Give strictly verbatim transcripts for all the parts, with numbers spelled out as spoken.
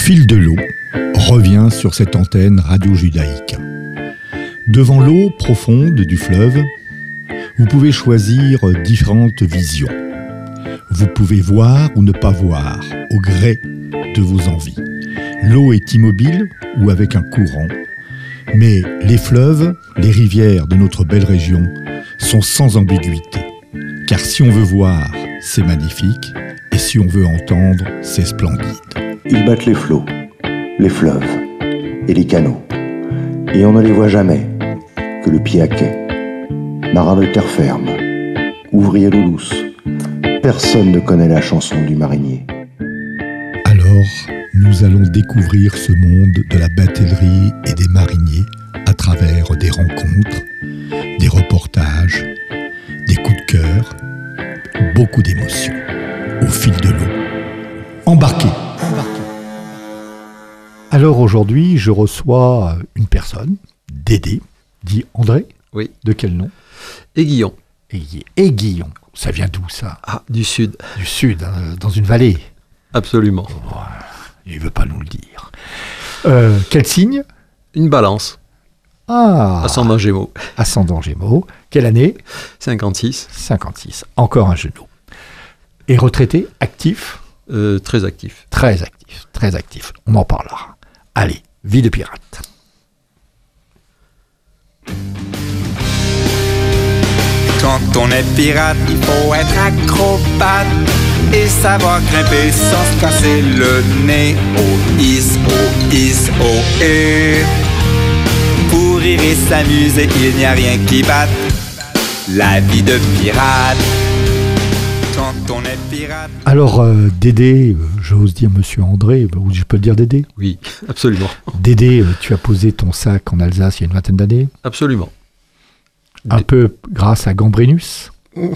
fil de l'eau revient sur cette antenne radio-judaïque. Devant l'eau profonde du fleuve, vous pouvez choisir différentes visions. Vous pouvez voir ou ne pas voir, au gré de vos envies. L'eau est immobile ou avec un courant, mais les fleuves, les rivières de notre belle région sont sans ambiguïté. Car si on veut voir, c'est magnifique, et si on veut entendre, c'est splendide. Ils battent les flots, les fleuves et les canaux, et on ne les voit jamais que le pied à quai. Marin de terre ferme, ouvrier d'eau douce, personne ne connaît la chanson du marinier. Alors, nous allons découvrir ce monde de la batellerie et des mariniers à travers des rencontres, des reportages, des coups de cœur, beaucoup d'émotions, au fil de l'eau. Embarquez. Embarquez. Alors aujourd'hui, je reçois une personne, Dédé, dit André. Oui. De quel nom? Aiguillon. Aiguillon. Aiguillon. Ça vient d'où ça? Ah, du sud. Du sud, hein, dans une vallée. Absolument. Oh, il ne veut pas nous le dire. Euh, quel signe? Une balance. Ah. Ascendant Gémeaux. Ascendant Gémeaux. Quelle année? cinquante-six. cinquante-six. Encore un genou. Et retraité, actif? euh, Très actif. Très actif, très actif. On en parlera. Allez, vie de pirate. Quand on est pirate, il faut être acrobate et savoir grimper sans se casser le nez. Oh is, oh is, oh et. Pour rire et s'amuser, il n'y a rien qui batte la vie de pirate. Quand on est pirate. Alors, euh, Dédé, euh, j'ose dire Monsieur André, ou je peux le dire Dédé? Oui, absolument. Dédé, euh, tu as posé ton sac en Alsace il y a une vingtaine d'années. Absolument. Un Des... peu grâce à Gambrinus.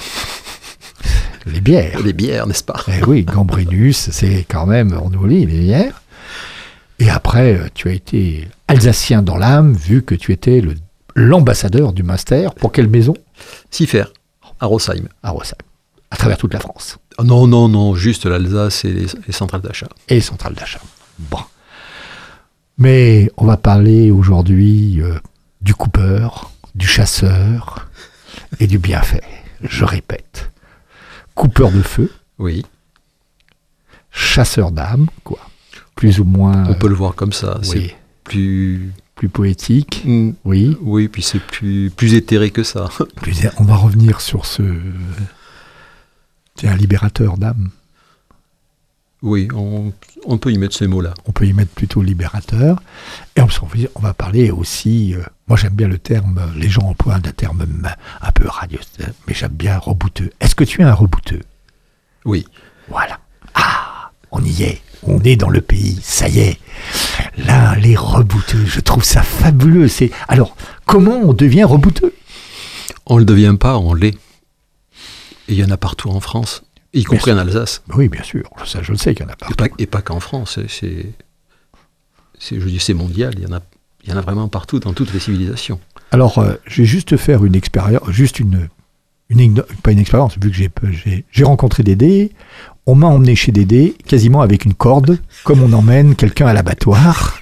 Les bières. Les bières, n'est-ce pas? Eh oui, Gambrinus, c'est quand même, on nous lit, les bières. Et après, tu as été alsacien dans l'âme, vu que tu étais le, l'ambassadeur du Munster. Pour quelle maison? Sifer, à Rosheim. À Rosheim, à travers toute la France. Oh non, non, non, juste l'Alsace et les, les centrales d'achat. Et les centrales d'achat. Bon. Mais on va parler aujourd'hui euh, du coupeur, du chasseur et du bienfait. Je répète. Coupeur de feu. Oui. Chasseur d'âme, quoi. Plus ou moins... On peut le voir comme ça. Oui. C'est plus... Plus poétique. Mmh. Oui. Oui, puis c'est plus, plus éthéré que ça. Plus, on va revenir sur ce... C'est un libérateur d'âme. Oui, on, on peut y mettre ces mots-là. On peut y mettre plutôt libérateur. Et on, on va parler aussi... Euh, moi, j'aime bien le terme... Les gens emploient un terme un peu radio, mais j'aime bien rebouteux. Est-ce que tu es un rebouteux? Oui. Voilà. Ah, on y est. On est dans le pays. Ça y est. Là, les rebouteux, je trouve ça fabuleux. C'est... Alors, comment on devient rebouteux? On ne le devient pas, on l'est. Et il y en a partout en France, y compris en Alsace. Oui, bien sûr. Ça, je le sais qu'il y en a partout. Et pas, et pas qu'en France. C'est, c'est, je dis, c'est mondial. Il y en a, il y en a vraiment partout, dans toutes les civilisations. Alors, euh, je vais juste faire une expérience, juste une, une, pas une expérience, vu que j'ai, j'ai, j'ai rencontré Dédé. On m'a emmené chez Dédé, quasiment avec une corde, comme on emmène quelqu'un à l'abattoir.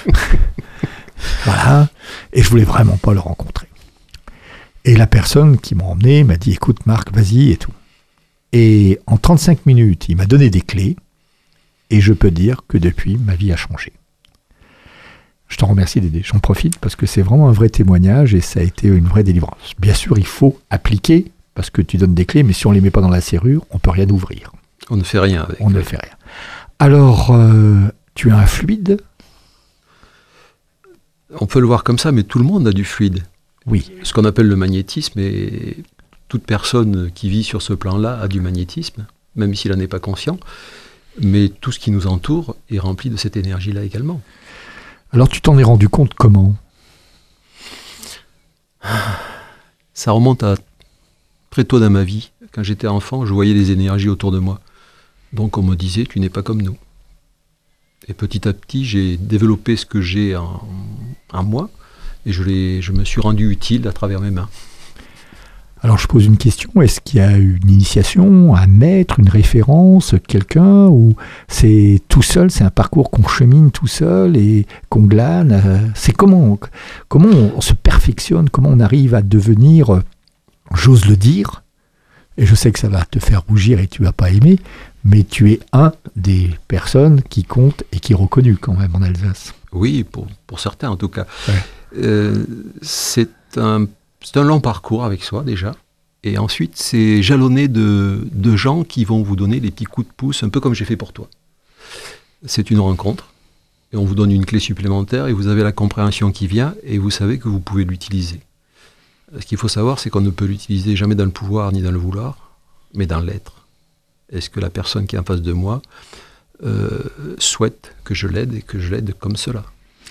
Voilà. Et je voulais vraiment pas le rencontrer. Et la personne qui m'a emmené m'a dit, écoute Marc, vas-y et tout. Et en trente-cinq minutes, il m'a donné des clés. Et je peux dire que depuis, ma vie a changé. Je t'en remercie Dédé. J'en profite parce que c'est vraiment un vrai témoignage et ça a été une vraie délivrance. Bien sûr, il faut appliquer parce que tu donnes des clés, mais si on ne les met pas dans la serrure, on ne peut rien ouvrir. On ne fait rien avec. On ne fait rien. Alors, euh, tu as un fluide? On peut le voir comme ça, mais tout le monde a du fluide. Oui. Ce qu'on appelle le magnétisme, et toute personne qui vit sur ce plan-là a du magnétisme, même s'il n'en est pas conscient. Mais tout ce qui nous entoure est rempli de cette énergie-là également. Alors, tu t'en es rendu compte comment? Ça remonte à très tôt dans ma vie. Quand j'étais enfant, je voyais les énergies autour de moi. Donc on me disait, tu n'es pas comme nous. Et petit à petit, j'ai développé ce que j'ai en, en moi, et je, l'ai, je me suis rendu utile à travers mes mains. Alors je pose une question, est-ce qu'il y a une initiation, un maître, une référence, quelqu'un, ou c'est tout seul, c'est un parcours qu'on chemine tout seul et qu'on glane euh, c'est comment, comment on se perfectionne, comment on arrive à devenir, euh, j'ose le dire, et je sais que ça va te faire rougir et tu vas pas aimer, mais tu es un des personnes qui comptent et qui est reconnu quand même en Alsace. Oui, pour, pour certains en tout cas. Ouais. Euh, c'est un C'est un long parcours avec soi déjà, et ensuite c'est jalonné de, de gens qui vont vous donner des petits coups de pouce, un peu comme j'ai fait pour toi. C'est une rencontre, et on vous donne une clé supplémentaire, et vous avez la compréhension qui vient, et vous savez que vous pouvez l'utiliser. Ce qu'il faut savoir, c'est qu'on ne peut l'utiliser jamais dans le pouvoir ni dans le vouloir, mais dans l'être. Est-ce que la personne qui est en face de moi euh, souhaite que je l'aide, et que je l'aide comme cela ?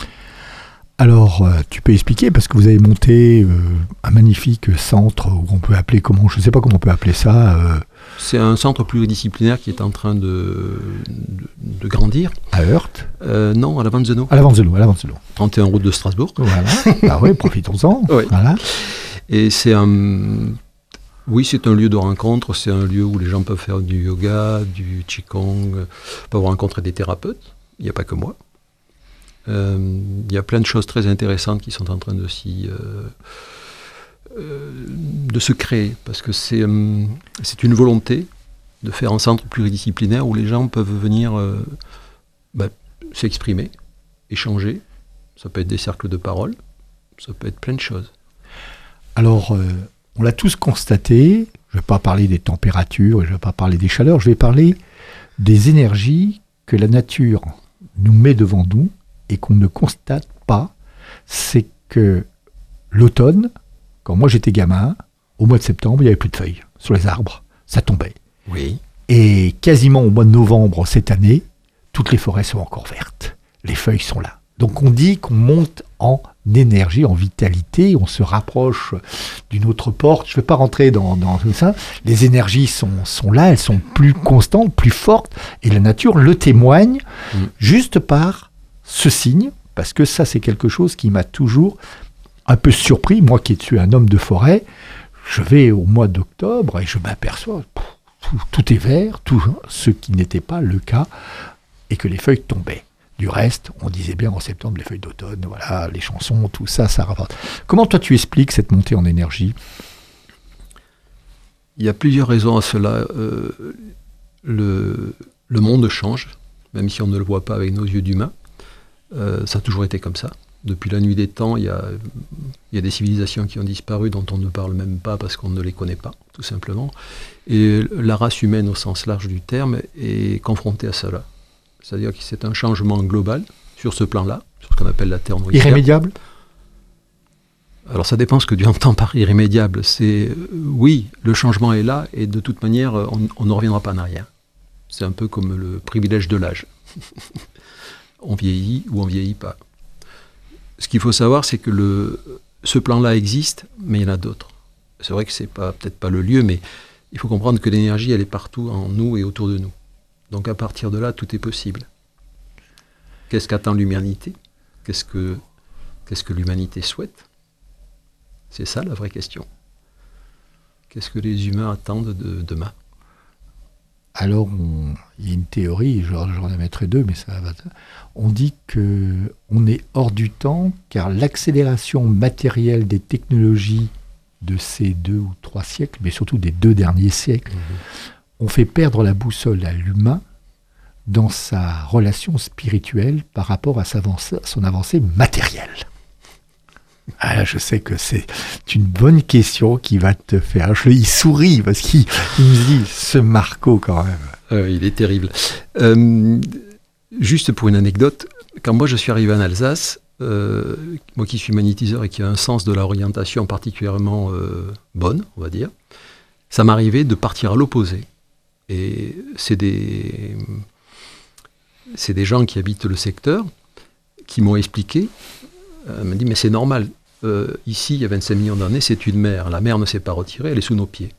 Alors, euh, tu peux expliquer, parce que vous avez monté euh, un magnifique centre, où on peut appeler comment, je ne sais pas comment on peut appeler ça. Euh, C'est un centre pluridisciplinaire qui est en train de, de, de grandir. À Heurt euh, Non, à la Vanzeno. À la Vanzeno, à la Vanzeno. trente et un route de Strasbourg. Voilà, bah oui, profitons-en. Oui. Voilà. Et c'est un... Oui, c'est un lieu de rencontre, c'est un lieu où les gens peuvent faire du yoga, du qigong, peuvent rencontrer des thérapeutes, il n'y a pas que moi. Euh, il y a plein de choses très intéressantes qui sont en train de, s'y, euh, euh, de se créer, parce que c'est, euh, c'est une volonté de faire un centre pluridisciplinaire où les gens peuvent venir euh, bah, s'exprimer, échanger. Ça peut être des cercles de parole, ça peut être plein de choses. Alors, euh, on l'a tous constaté, je ne vais pas parler des températures, je ne vais pas parler des chaleurs, je vais parler des énergies que la nature nous met devant nous, et qu'on ne constate pas, c'est que l'automne, quand moi j'étais gamin, au mois de septembre, il n'y avait plus de feuilles sur les arbres, ça tombait. Oui. Et quasiment au mois de novembre cette année, toutes les forêts sont encore vertes, les feuilles sont là. Donc on dit qu'on monte en énergie, en vitalité, on se rapproche d'une autre porte. Je ne vais pas rentrer dans, dans tout ça. Les énergies sont, sont là, elles sont plus constantes, plus fortes, et la nature le témoigne mmh. juste par ce signe, parce que ça c'est quelque chose qui m'a toujours un peu surpris, moi qui suis un homme de forêt, je vais au mois d'octobre et je m'aperçois, tout, tout est vert, tout, ce qui n'était pas le cas, et que les feuilles tombaient. Du reste, on disait bien en septembre les feuilles d'automne, voilà, les chansons, tout ça, ça rapporte. Comment toi tu expliques cette montée en énergie ? Il y a plusieurs raisons à cela. Euh, le, le monde change, même si on ne le voit pas avec nos yeux d'humain. Euh, ça a toujours été comme ça. Depuis la nuit des temps, il y a, il y a des civilisations qui ont disparu dont on ne parle même pas parce qu'on ne les connaît pas, tout simplement. Et la race humaine, au sens large du terme, est confrontée à cela. C'est-à-dire que c'est un changement global sur ce plan-là, sur ce qu'on appelle la Terre nourricière. Irrémédiable ? Alors ça dépend ce que tu entends par irrémédiable. C'est, euh, oui, le changement est là et de toute manière, on, on ne reviendra pas en arrière. C'est un peu comme le privilège de l'âge. On vieillit ou on ne vieillit pas. Ce qu'il faut savoir, c'est que le, ce plan-là existe, mais il y en a d'autres. C'est vrai que ce n'est pas, peut-être pas le lieu, mais il faut comprendre que l'énergie, elle est partout en nous et autour de nous. Donc à partir de là, tout est possible. Qu'est-ce qu'attend l'humanité ? Qu'est-ce que, qu'est-ce que l'humanité souhaite ? C'est ça la vraie question. Qu'est-ce que les humains attendent de demain ? Alors, on, il y a une théorie, j'en émettrai deux, mais ça va. On dit qu'on est hors du temps, car l'accélération matérielle des technologies de ces deux ou trois siècles, mais surtout des deux derniers siècles, mmh. ont fait perdre la boussole à l'humain dans sa relation spirituelle par rapport à sa avancée, son avancée matérielle. Ah là, je sais que c'est une bonne question qui va te faire... Je, il sourit parce qu'il il me dit, ce Marco quand même. Euh, il est terrible. Euh, juste pour une anecdote, quand moi je suis arrivé en Alsace, euh, moi qui suis magnétiseur et qui a un sens de l'orientation particulièrement euh, bonne, on va dire, ça m'arrivait de partir à l'opposé. Et c'est des, c'est des gens qui habitent le secteur qui m'ont expliqué. Elle m'a dit, mais c'est normal. Euh, ici, il y a vingt-cinq millions d'années, c'est une mer. La mer ne s'est pas retirée, elle est sous nos pieds.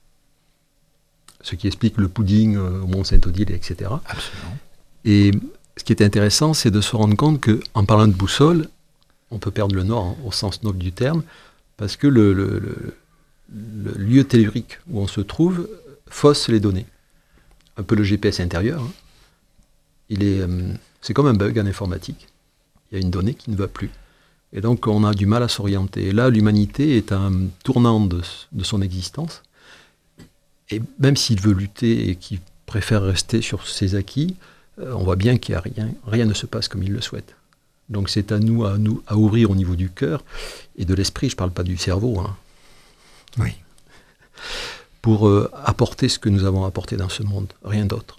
Ce qui explique le pudding euh, au Mont-Saint-Odile, et cetera. Absolument. Et ce qui est intéressant, c'est de se rendre compte qu'en parlant de boussole, on peut perdre le nord hein, au sens noble du terme, parce que le, le, le, le lieu tellurique où on se trouve fausse les données. Un peu le G P S intérieur. Hein. Il est, euh, c'est comme un bug en informatique. Il y a une donnée qui ne va plus. Et donc on a du mal à s'orienter. Et là, l'humanité est à un tournant de, de son existence. Et même s'il veut lutter et qu'il préfère rester sur ses acquis, euh, on voit bien qu'il y a rien, rien ne se passe comme il le souhaite. Donc c'est à nous à, nous, à ouvrir au niveau du cœur et de l'esprit, je ne parle pas du cerveau, hein, Oui. pour euh, apporter ce que nous avons apporté dans ce monde, rien d'autre.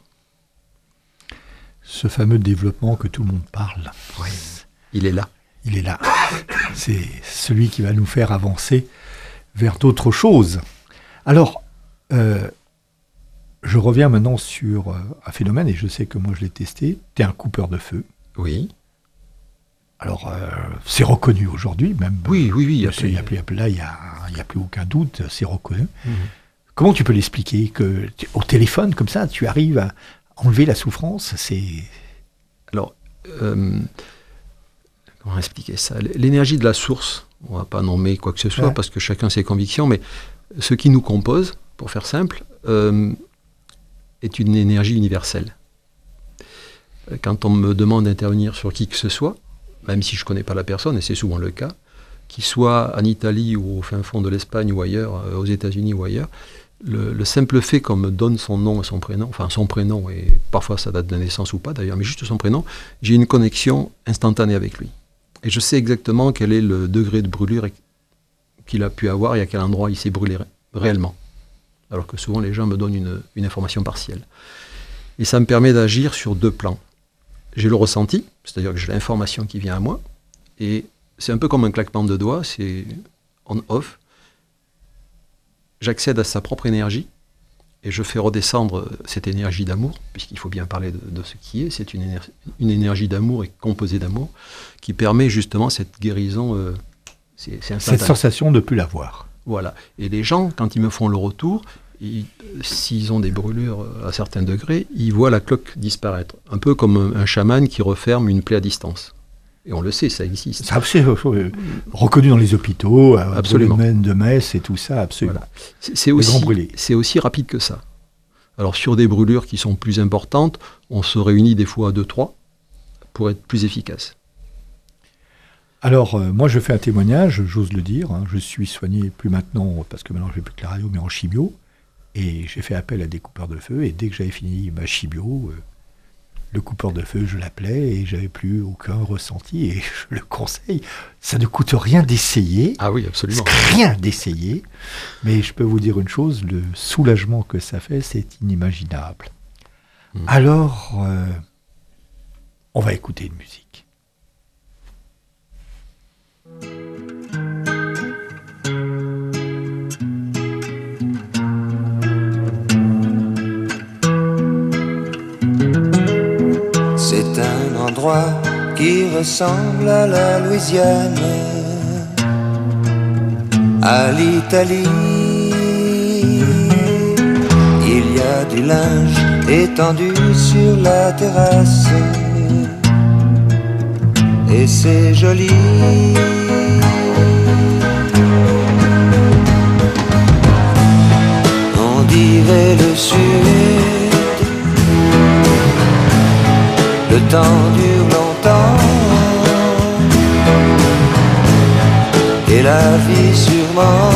Ce fameux développement que tout le monde parle, Oui. Il est là. il est là. C'est celui qui va nous faire avancer vers d'autres choses. Alors, euh, je reviens maintenant sur euh, un phénomène, et je sais que moi je l'ai testé. Tu es un coupeur de feu. Oui. Alors, euh, c'est reconnu aujourd'hui, même. Oui, oui, oui. Parce qu'il y a plus, là, il n'y a, il y a plus aucun doute, c'est reconnu. Mmh. Comment tu peux l'expliquer que tu, au téléphone, comme ça, tu arrives à enlever la souffrance? C'est... Alors, euh, comment expliquer ça? L'énergie de la source, on ne va pas nommer quoi que ce soit, ouais. parce que chacun ses convictions, mais ce qui nous compose, pour faire simple, euh, est une énergie universelle. Quand on me demande d'intervenir sur qui que ce soit, même si je ne connais pas la personne, et c'est souvent le cas, qu'il soit en Italie ou au fin fond de l'Espagne ou ailleurs, euh, aux États-Unis ou ailleurs, le, le simple fait qu'on me donne son nom et son prénom, enfin son prénom, et parfois ça date de naissance ou pas d'ailleurs, mais juste son prénom, j'ai une connexion instantanée avec lui. Et je sais exactement quel est le degré de brûlure qu'il a pu avoir et à quel endroit il s'est brûlé ré- réellement. Alors que souvent les gens me donnent une, une information partielle. Et ça me permet d'agir sur deux plans. J'ai le ressenti, c'est-à-dire que j'ai l'information qui vient à moi, et c'est un peu comme un claquement de doigts, c'est on-off. J'accède à sa propre énergie, et je fais redescendre cette énergie d'amour, puisqu'il faut bien parler de, de ce qui est, c'est une énergie, une énergie d'amour et composée d'amour, qui permet justement cette guérison, euh, c'est, c'est instantané. Cette sensation de ne plus l'avoir. Voilà, et les gens, quand ils me font le retour, Ils, s'ils ont des brûlures à certains degrés, ils voient la cloque disparaître. Un peu comme un, un chaman qui referme une plaie à distance. Et on le sait, ça existe. Ça, c'est euh, reconnu dans les hôpitaux, euh, dans le domaine de Metz et tout ça, absolument. Voilà. C'est, c'est, aussi, c'est aussi rapide que ça. Alors sur des brûlures qui sont plus importantes, on se réunit des fois à deux, trois pour être plus efficace. Alors, euh, moi je fais un témoignage, j'ose le dire. Hein, je suis soigné plus maintenant, parce que maintenant je ne fais plus que la radio, mais en chimio. Et j'ai fait appel à des coupeurs de feu, et dès que j'avais fini ma chimio, euh, le coupeur de feu, je l'appelais, et j'avais plus aucun ressenti, et je le conseille. Ça ne coûte rien d'essayer. Ah oui, absolument. Rien d'essayer. Mais je peux vous dire une chose, le soulagement que ça fait, c'est inimaginable. Mmh. Alors, euh, on va écouter une musique. C'est un endroit qui ressemble à la Louisiane, à l'Italie. Il y a du linge étendu sur la terrasse, et c'est joli. On dirait le sud. Le temps dure longtemps, et la vie sûrement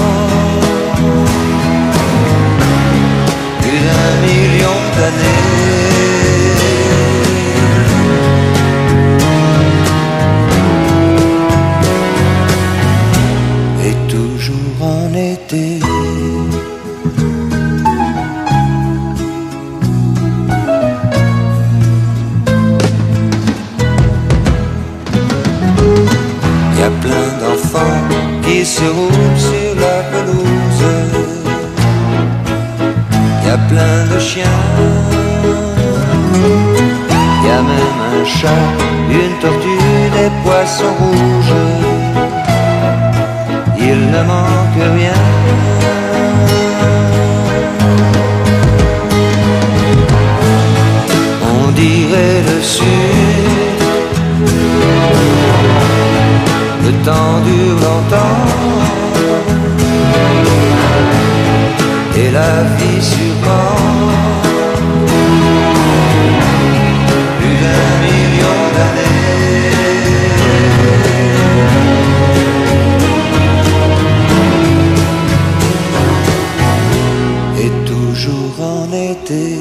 plus d'un million d'années. Et toujours en été. Y a plein d'enfants qui se roulent sur la pelouse. Y a plein de chiens. Y a même un chat, une tortue, des poissons rouges. Il ne manque rien. On dirait le sud. Le temps dure longtemps, et la vie sûrement. Plus d'un million d'années. Et toujours en été.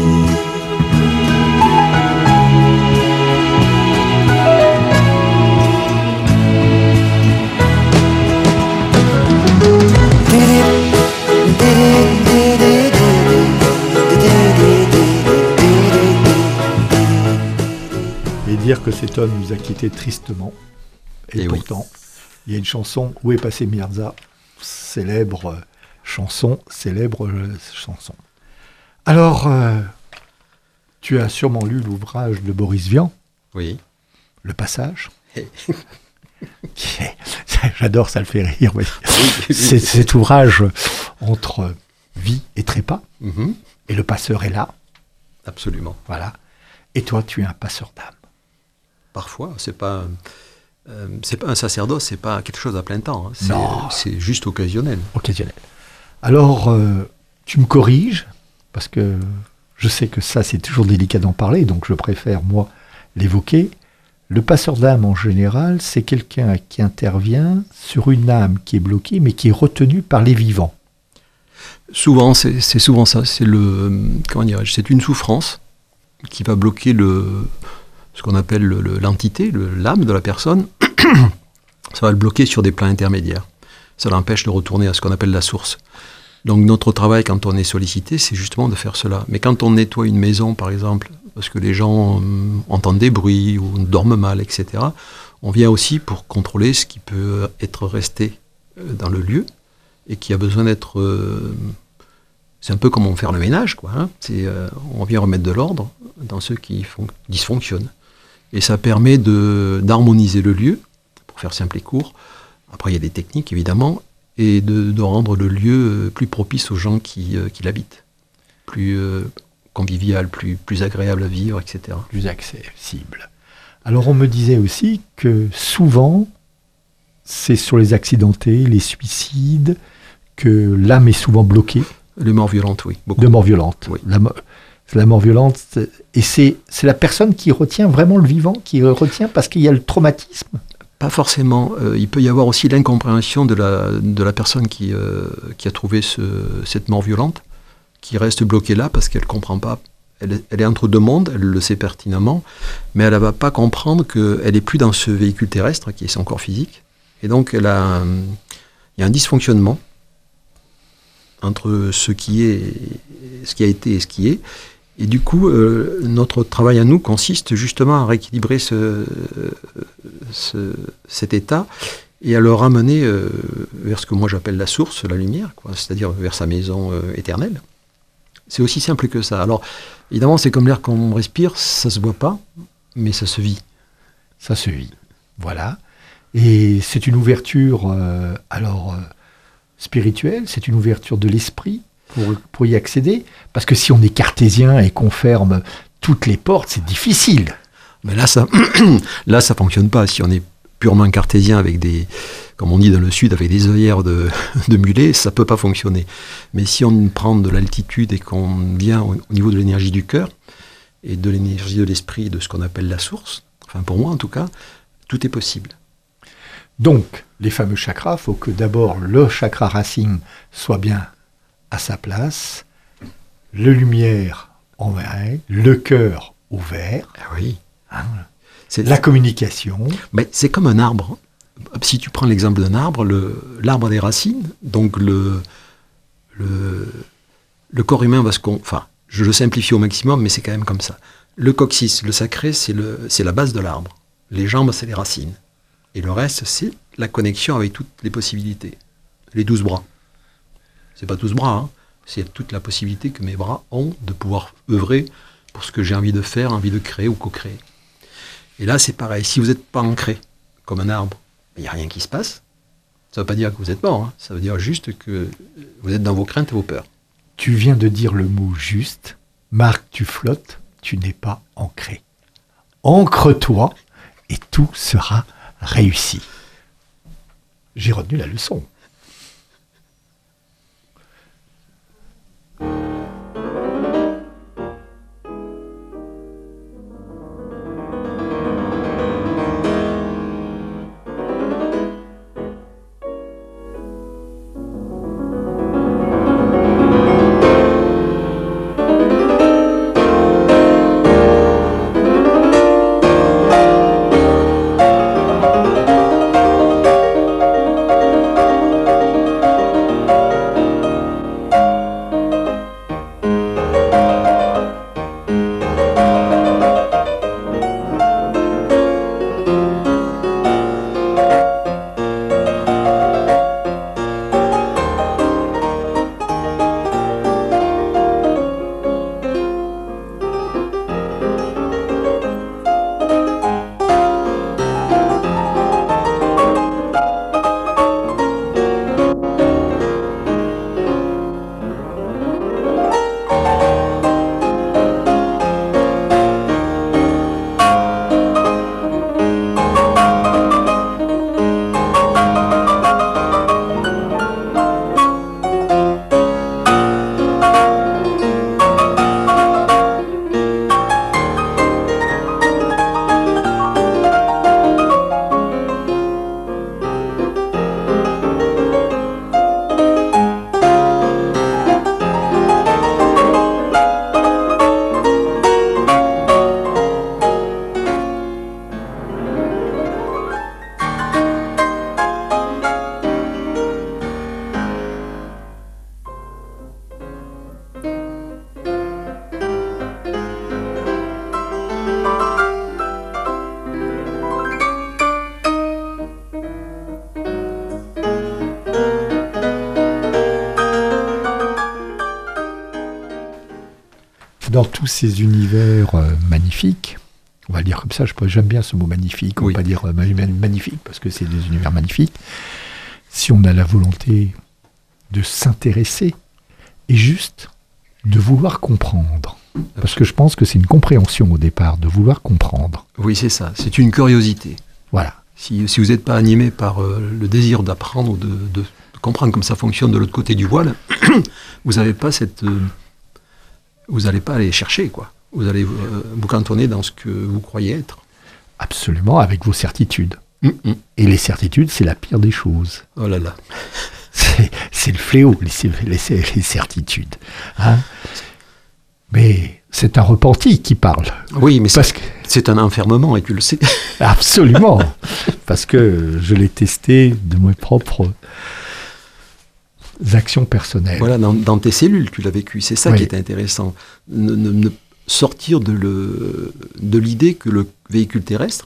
Dire que cet homme nous a quittés tristement. Et, et pourtant, oui. Il y a une chanson, Où est passé Mirza ? Célèbre chanson, célèbre chanson. Alors, euh, tu as sûrement lu l'ouvrage de Boris Vian. Oui. Le Passage. Qui est, j'adore, ça le fait rire. Oui. C'est cet ouvrage entre vie et trépas. Mm-hmm. Et le passeur est là. Absolument. Voilà. Et toi, tu es un passeur d'âme. Parfois, c'est pas, euh, c'est pas un sacerdoce, c'est pas quelque chose à plein temps. Hein. C'est, non. C'est juste occasionnel. Occasionnel. Alors, euh, tu me corriges, parce que je sais que ça, c'est toujours délicat d'en parler, donc je préfère, moi, l'évoquer. Le passeur d'âme, en général, c'est quelqu'un qui intervient sur une âme qui est bloquée, mais qui est retenue par les vivants. Souvent, c'est, c'est souvent ça. C'est, le, comment dirais-je, c'est une souffrance qui va bloquer le... ce qu'on appelle le, le, l'entité, le, l'âme de la personne, ça va le bloquer sur des plans intermédiaires. Ça l'empêche de retourner à ce qu'on appelle la source. Donc notre travail, quand on est sollicité, c'est justement de faire cela. Mais quand on nettoie une maison, par exemple, parce que les gens euh, entendent des bruits ou dorment mal, et cetera, on vient aussi pour contrôler ce qui peut être resté dans le lieu et qui a besoin d'être... Euh, c'est un peu comme on fait le ménage, quoi. Hein. C'est, euh, on vient remettre de l'ordre dans ceux qui fon- dysfonctionnent. Et ça permet de, d'harmoniser le lieu, pour faire simple et court. Après, il y a des techniques, évidemment, et de, de rendre le lieu plus propice aux gens qui, euh, qui l'habitent. Plus euh, convivial, plus, plus agréable à vivre, et cetera. Plus accessible. Alors, on me disait aussi que souvent, c'est sur les accidentés, les suicides, que l'âme est souvent bloquée. Les morts violentes, oui. Beaucoup. De morts violentes. Oui. La, la mort violente, c'est, et c'est, c'est la personne qui retient vraiment le vivant, qui retient parce qu'il y a le traumatisme. Pas forcément. Euh, il peut y avoir aussi l'incompréhension de la, de la personne qui, euh, qui a trouvé ce, cette mort violente, qui reste bloquée là parce qu'elle ne comprend pas. Elle, elle est entre deux mondes, elle le sait pertinemment, mais elle ne va pas comprendre qu'elle n'est plus dans ce véhicule terrestre, qui est son corps physique. Et donc, elle a, il y a un dysfonctionnement entre ce qui est, ce qui a été et ce qui est. Et du coup, euh, notre travail à nous consiste justement à rééquilibrer ce, ce, cet état et à le ramener euh, vers ce que moi j'appelle la source, la lumière, quoi, c'est-à-dire vers sa maison euh, éternelle. C'est aussi simple que ça. Alors, évidemment, c'est comme l'air qu'on respire, ça se voit pas, mais ça se vit. Ça se vit, voilà. Et c'est une ouverture, euh, alors... Euh, spirituelle, c'est une ouverture de l'esprit pour, pour y accéder. Parce que si on est cartésien et qu'on ferme toutes les portes, c'est difficile. Mais là, ça là, ça fonctionne pas. Si on est purement cartésien avec des, comme on dit dans le sud, avec des œillères de, de mulet, ça peut pas fonctionner. Mais si on prend de l'altitude et qu'on vient au, au niveau de l'énergie du cœur et de l'énergie de l'esprit, de ce qu'on appelle la source, enfin pour moi en tout cas, tout est possible. Donc, les fameux chakras, il faut que d'abord le chakra racine soit bien à sa place, le lumière en vert, le cœur ouvert, ah oui. hein, c'est, la communication. Mais c'est comme un arbre. Si tu prends l'exemple d'un arbre, le, l'arbre a des racines, donc le, le, le corps humain va se... Con, enfin, je le simplifie au maximum, mais c'est quand même comme ça. Le coccyx, le sacré, c'est, le, c'est la base de l'arbre. Les jambes, c'est les racines. Et le reste, c'est la connexion avec toutes les possibilités. Les douze bras. C'est pas douze bras, hein. C'est toute la possibilité que mes bras ont de pouvoir œuvrer pour ce que j'ai envie de faire, envie de créer ou co-créer. Et là, c'est pareil. Si vous n'êtes pas ancré comme un arbre, il n'y a rien qui se passe. Ça ne veut pas dire que vous êtes mort. Hein. Ça veut dire juste que vous êtes dans vos craintes et vos peurs. Tu viens de dire le mot juste. Marc, tu flottes, tu n'es pas ancré. Ancre-toi et tout sera réussi. J'ai retenu la leçon. dans tous ces univers euh, magnifiques, on va le dire comme ça, je, j'aime bien ce mot magnifique, on ne Oui. va pas dire euh, magnifique, parce que c'est des univers magnifiques, si on a la volonté de s'intéresser et juste de vouloir comprendre. Parce que je pense que c'est une compréhension au départ, de vouloir comprendre. Oui, c'est ça. C'est une curiosité. Voilà. Si, si vous n'êtes pas animé par euh, le désir d'apprendre ou de, de, de comprendre comment ça fonctionne de l'autre côté du voile, vous n'avez pas cette, euh, vous n'allez pas aller chercher, quoi. Vous allez euh, vous cantonner dans ce que vous croyez être. Absolument, avec vos certitudes. Mm-mm. Et les certitudes, c'est la pire des choses. Oh là là. C'est, c'est le fléau, les, les, les certitudes. Hein, mais c'est un repenti qui parle. Oui, mais Parce c'est, que, c'est un enfermement et tu le sais. absolument. Parce que je l'ai testé de mes propres actions personnelles. Voilà, dans, dans tes cellules, tu l'as vécu. C'est ça Oui. qui est intéressant. Ne, ne- ne sortir de, le, de l'idée que le véhicule terrestre,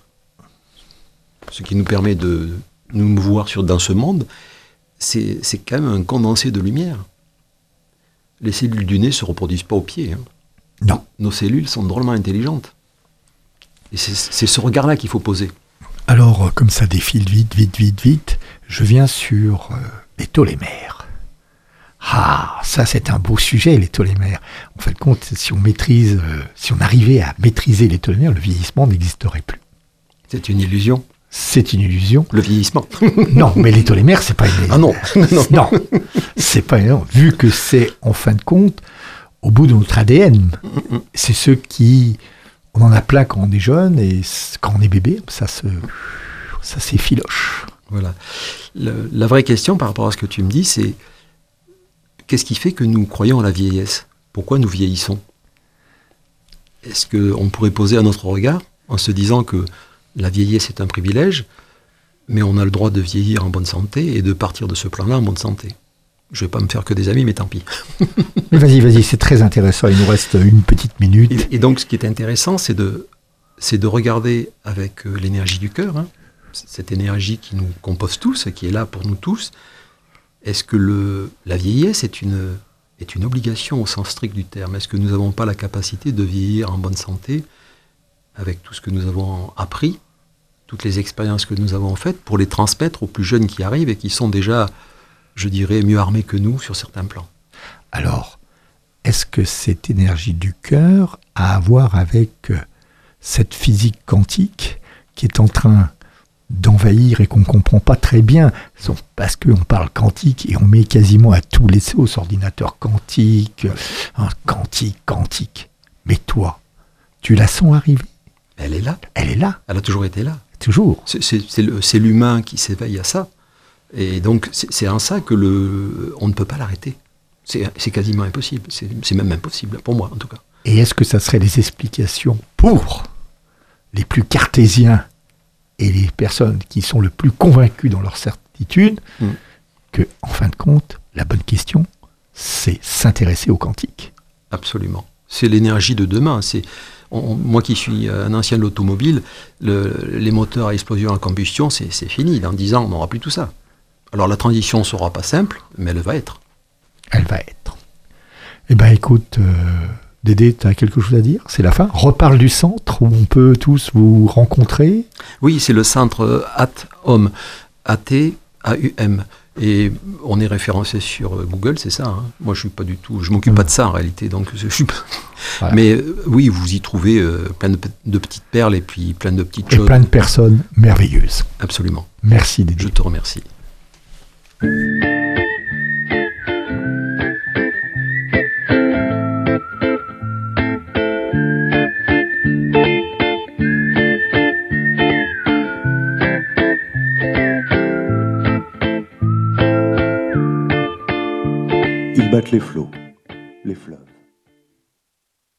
ce qui nous permet de nous mouvoir sur, dans ce monde, c'est, c'est quand même un condensé de lumière. Les cellules du nez ne se reproduisent pas au pied. hein. Non. Nos cellules sont drôlement intelligentes. Et c'est, c'est ce regard-là qu'il faut poser. Alors, euh, comme ça défile vite, vite, vite, vite, je viens sur euh, les tolémères. Ah, ça c'est un beau sujet, les tolémères. En fait, compte, si on maîtrise, euh, si on arrivait à maîtriser les tolémères, le vieillissement n'existerait plus. C'est une illusion. C'est une illusion. Le vieillissement. Non, mais les tolémères, c'est pas une... Ah non, non. Non, c'est pas énorme. Vu que c'est, en fin de compte, au bout de notre A D N, c'est ceux qui... On en a plein quand on est jeune, et c- quand on est bébé, ça se... ça s'effiloche. Voilà. Le- la vraie question par rapport à ce que tu me dis, c'est qu'est-ce qui fait que nous croyons à la vieillesse ? Pourquoi nous vieillissons ? Est-ce qu'on pourrait poser un autre regard en se disant que la vieillesse est un privilège, mais on a le droit de vieillir en bonne santé et de partir de ce plan-là en bonne santé ? Je ne vais pas me faire que des amis, mais tant pis. Mais vas-y, vas-y, c'est très intéressant. Il nous reste une petite minute. Et, et donc, ce qui est intéressant, c'est de, c'est de regarder avec euh, l'énergie du cœur, hein, c- cette énergie qui nous compose tous, qui est là pour nous tous. Est-ce que le, la vieillesse est une, est une obligation au sens strict du terme ? Est-ce que nous n'avons pas la capacité de vieillir en bonne santé avec tout ce que nous avons appris, toutes les expériences que nous avons faites, pour les transmettre aux plus jeunes qui arrivent et qui sont déjà, je dirais, mieux armés que nous sur certains plans ? Alors, est-ce que cette énergie du cœur a à voir avec euh, cette physique quantique qui est en train d'envahir et qu'on ne comprend pas très bien, son- parce qu'on parle quantique et on met quasiment à tous les sauces, ordinateur quantique, euh, hein, quantique, quantique. Mais toi, tu la sens arriver. Elle est là, Elle est là, elle a toujours été là. toujours. C'est, c'est- c'est le- c'est l'humain qui s'éveille à ça. Et donc, c'est, c'est en ça que le, on ne peut pas l'arrêter. C'est, c'est quasiment impossible. C'est, c'est même impossible, pour moi en tout cas. Et est-ce que ça serait les explications pour les plus cartésiens et les personnes qui sont le plus convaincus dans leur certitude Mm. que, en fin de compte, la bonne question, c'est s'intéresser au quantique. Absolument. C'est l'énergie de demain. C'est, on- moi qui suis un ancien de l'automobile, le- les moteurs à explosion à combustion, c'est, c'est fini. Dans dix ans, on n'aura plus tout ça. Alors la transition ne sera pas simple, mais elle va être. Elle va être. Eh bien, écoute, euh, Dédé, tu as quelque chose à dire ? C'est la fin. Reparle du centre où on peut tous vous rencontrer. Oui, c'est le centre euh, A T Home, A T A U M. Et on est référencé sur euh, Google, c'est ça. hein. Moi, je suis pas du tout, je m'occupe pas de ça en réalité. Donc, je suis pas- Voilà. Mais euh, oui, vous y trouvez euh, plein de, pe- de petites perles et puis plein de petites Et choses. plein de personnes merveilleuses. Absolument. Merci, Dédé. Je te remercie. Ils battent les flots, les fleuves.